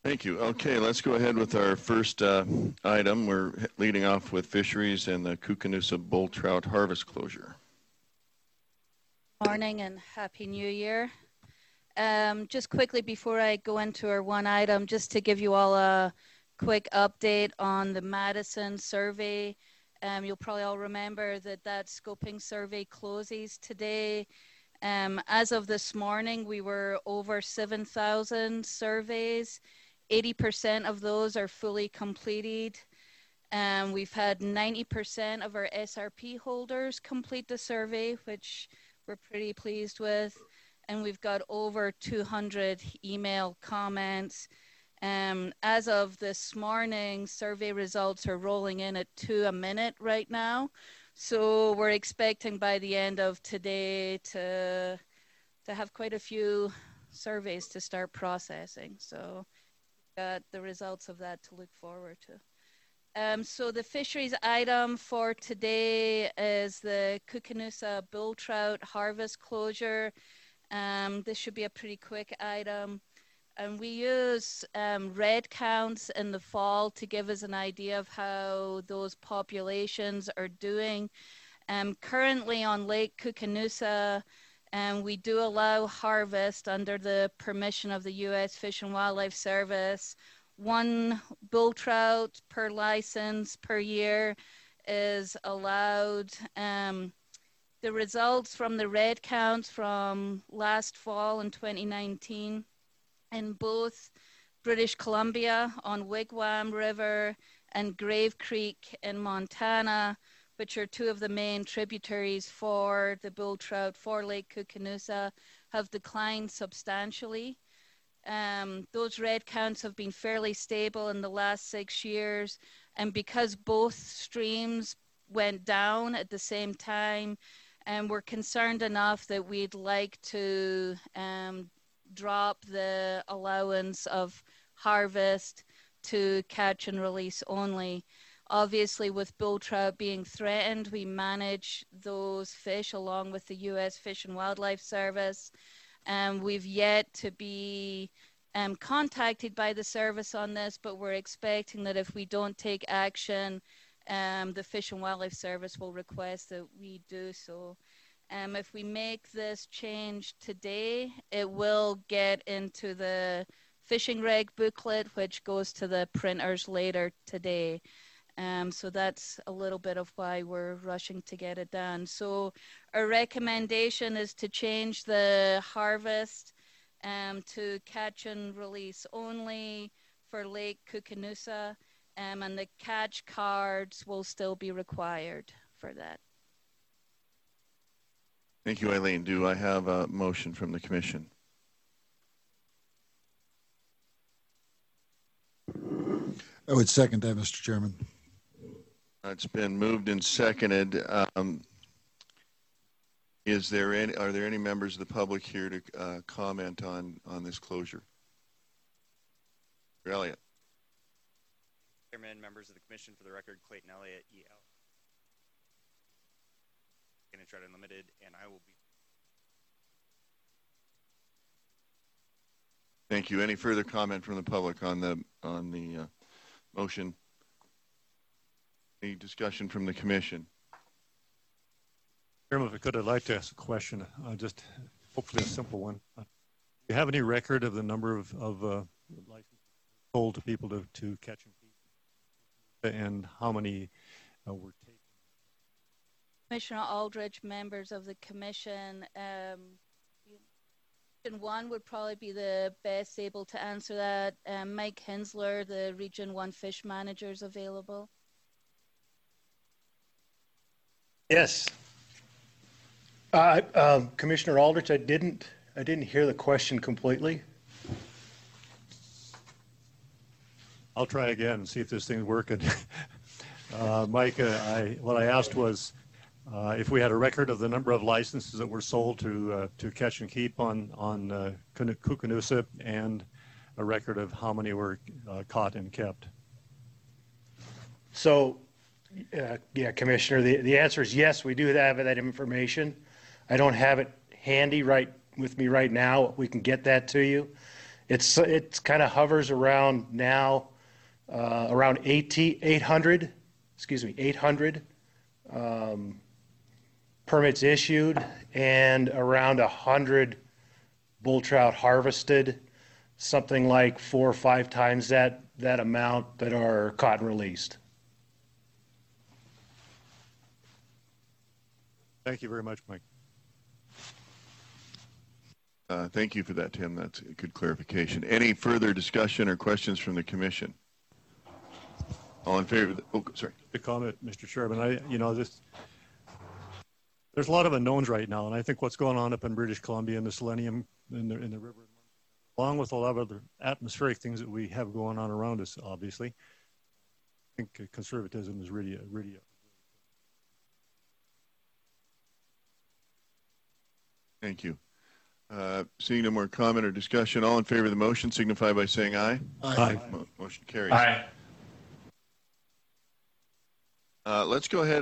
Thank you. Okay, let's go ahead with our first item. We're leading off with fisheries and the Koocanusa bull trout harvest closure. Morning and Happy New Year. Just quickly before I go into our one item, just to give you all a quick update on the Madison survey. You'll probably all remember that scoping survey closes today. As of this morning, we were over 7,000 surveys. 80% of those are fully completed. We've had 90% of our SRP holders complete the survey, which we're pretty pleased with. And we've got over 200 email comments. As of this morning, survey results are rolling in at 2 a minute right now. So we're expecting by the end of today to have quite a few surveys to start processing. So got the results of that to look forward to. So the fisheries item for today is the Koocanusa bull trout harvest closure. This should be a pretty quick item. And we use red counts in the fall to give us an idea of how those populations are doing. Currently on Lake Koocanusa, we do allow harvest under the permission of the U.S. Fish and Wildlife Service. 1 bull trout per license per year is allowed. The results from the red counts from last fall in 2019 in both British Columbia on Wigwam River and Grave Creek in Montana, which are 2 of the main tributaries for the bull trout for Lake Koocanusa, have declined substantially. Those red counts have been fairly stable in the last 6 years, and because both streams went down at the same time, and we're concerned enough that we'd like to drop the allowance of harvest to catch and release only. Obviously, with bull trout being threatened, we manage those fish along with the U.S. Fish and Wildlife Service. We've yet to be contacted by the service on this, but we're expecting that if we don't take action, the Fish and Wildlife Service will request that we do so. If we make this change today, it will get into the fishing reg booklet, which goes to the printers later today. So that's a little bit of why we're rushing to get it done. So our recommendation is to change the harvest to catch and release only for Lake Koocanusa, and the catch cards will still be required for that. Thank you, Eileen. Do I have a motion from the Commission? I would second that, Mr. Chairman. It's been moved and seconded. Are there any members of the public here to comment on this closure? Elliott. Chairman, members of the Commission, for the record, Clayton Elliott, EL. Trout Unlimited, and I will be. Thank you. Any further comment from the public on the motion? Any discussion from the Commission? Chairman, if I could, I'd like to ask a question, just hopefully a simple one. Do you have any record of the number of licenses sold to people to catch and keep, and how many were taken? Commissioner Aldrich, members of the Commission, Region 1 would probably be the best able to answer that. Mike Hensler, the Region 1 fish manager, is available. Yes. Commissioner Aldrich, I didn't hear the question completely. I'll try again and see if this thing's working. Mike, what I asked was if we had a record of the number of licenses that were sold to catch and keep on Koocanusa, and a record of how many were caught and kept. So, yeah, Commissioner, the answer is yes, we do have that information. I don't have it handy with me right now. We can get that to you. It's kind of hovers around now, around 800 permits issued and around 100 bull trout harvested, something like 4 or 5 times that amount that are caught and released. Thank you very much, Mike. Thank you for that, Tim. That's a good clarification. Any further discussion or questions from the commission? All in favor? Sorry. The comment, Mr. Chairman. There's a lot of unknowns right now, and I think what's going on up in British Columbia and the selenium in the river, along with a lot of other atmospheric things that we have going on around us, obviously, I think conservatism is really. Thank you. Seeing no more comment or discussion, all in favor of the motion signify by saying aye. Aye. Motion carries. Aye. Let's go ahead